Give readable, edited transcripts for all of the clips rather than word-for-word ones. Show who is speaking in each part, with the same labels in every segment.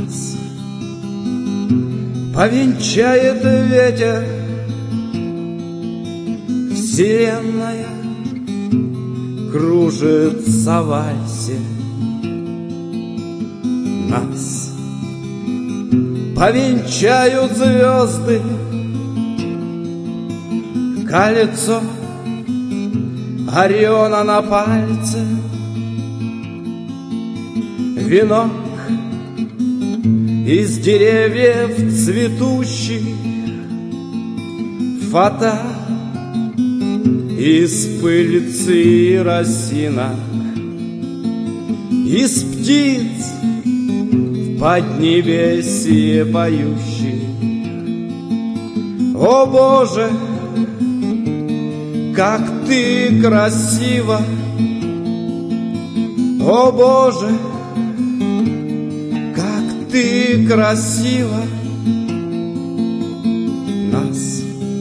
Speaker 1: Нас повенчает ветер, вселенная кружится в вальсе. Нас повенчают звезды, кольцо Ориона на пальце, венок из деревьев цветущих, фата из пыльцы и росинок, из птиц в поднебесье поющих. О Боже, как Ты красива! О Боже, как Ты красива! Нас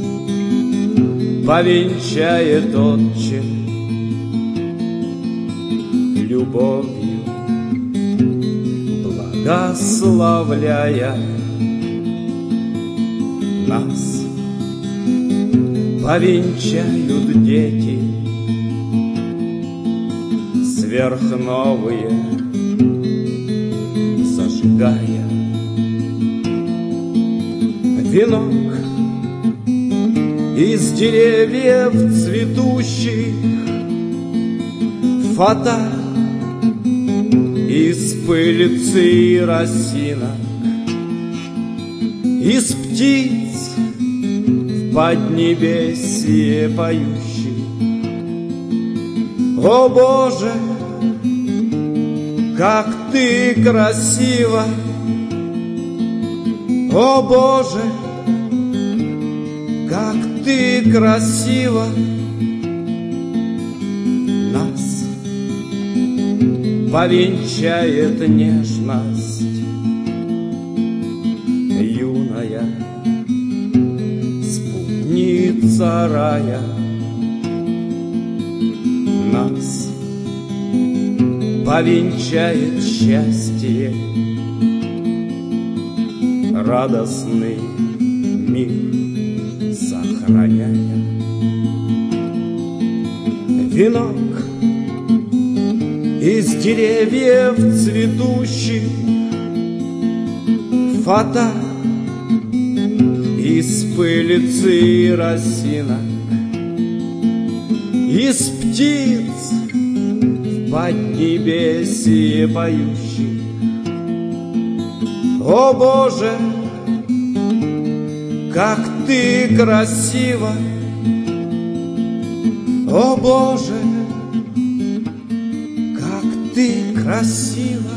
Speaker 1: повенчает Отче любовью, благословляя. Нас повенчают дети сверхновые, зажигая венок из деревьев цветущих, фата из пыльцы и росинок, из птиц в поднебесье поющих. О Боже, как Ты красива! О Боже, как Ты красива! Нас повенчает нежность юная, спутница рая. Нас повенчает счастье, радостный мир сохраняя. Венок из деревьев цветущих, фата из пыльцы и росинок, из птиц в поднебесье поющих. О Боже, как Ты красива! О Боже, как Ты красива!